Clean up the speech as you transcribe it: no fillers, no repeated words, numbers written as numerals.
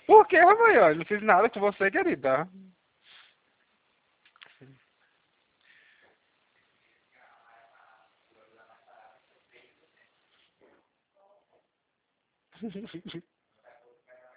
Por que, mãe? Eu não fiz nada com você, querida.